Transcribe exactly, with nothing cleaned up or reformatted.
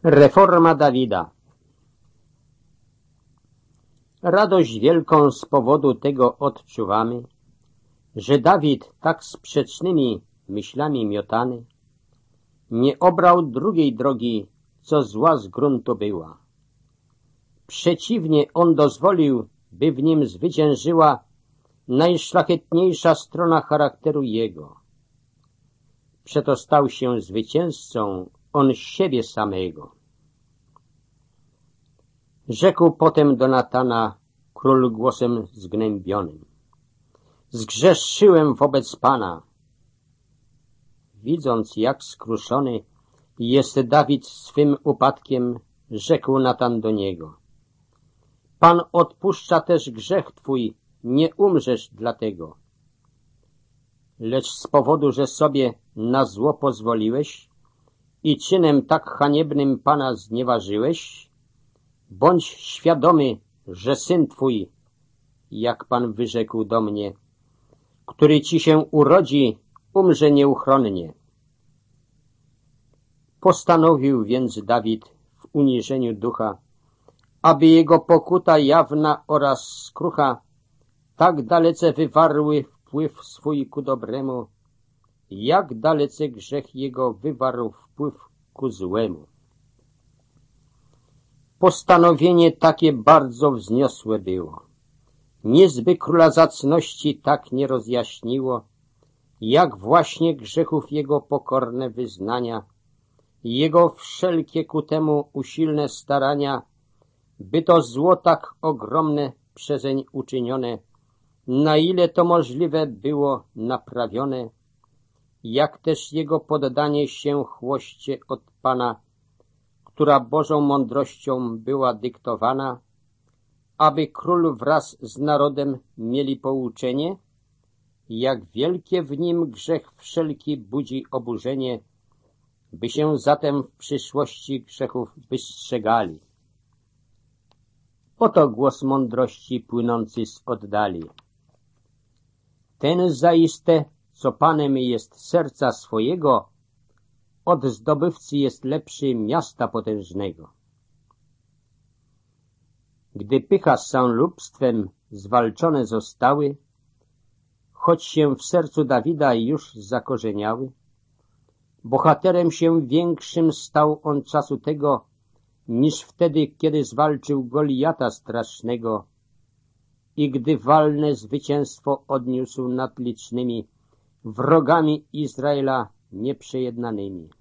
Reforma Dawida. Radość wielką z powodu tego odczuwamy, że Dawid tak sprzecznymi myślami miotany nie obrał drugiej drogi, co zła z gruntu była. Przeciwnie, on dozwolił, by w nim zwyciężyła najszlachetniejsza strona charakteru jego. Przeto stał się zwycięzcą on siebie samego. Rzekł potem do Natana król głosem zgnębionym: zgrzeszyłem wobec Pana. Widząc, jak skruszony jest Dawid swym upadkiem, rzekł Natan do niego: Pan odpuszcza też grzech twój, nie umrzesz dlatego. Lecz z powodu, że sobie na zło pozwoliłeś i czynem tak haniebnym Pana znieważyłeś, bądź świadomy, że syn twój, jak Pan wyrzekł do mnie, który ci się urodzi, umrze nieuchronnie. Postanowił więc Dawid w uniżeniu ducha, aby jego pokuta jawna oraz skrucha tak dalece wywarły wpływ swój ku dobremu, jak dalece grzech jego wywarł wpływ ku złemu. Postanowienie takie bardzo wzniosłe było. Nic by króla zacności tak nie rozjaśniło, jak właśnie grzechów jego pokorne wyznania, jego wszelkie ku temu usilne starania, by to zło tak ogromne przezeń uczynione, na ile to możliwe było naprawione, jak też jego poddanie się chłoście od Pana, która Bożą mądrością była dyktowana, aby król wraz z narodem mieli pouczenie, jak wielkie w nim grzech wszelki budzi oburzenie, by się zatem w przyszłości grzechów wystrzegali. Oto głos mądrości płynący z oddali. Ten zaiste, co Panem jest serca swojego, od zdobywcy jest lepszy miasta potężnego. Gdy pycha z samolubstwem zwalczone zostały, choć się w sercu Dawida już zakorzeniały, bohaterem się większym stał on czasu tego, niż wtedy, kiedy zwalczył Golijata strasznego i gdy walne zwycięstwo odniósł nad licznymi wrogami Izraela nieprzejednanymi.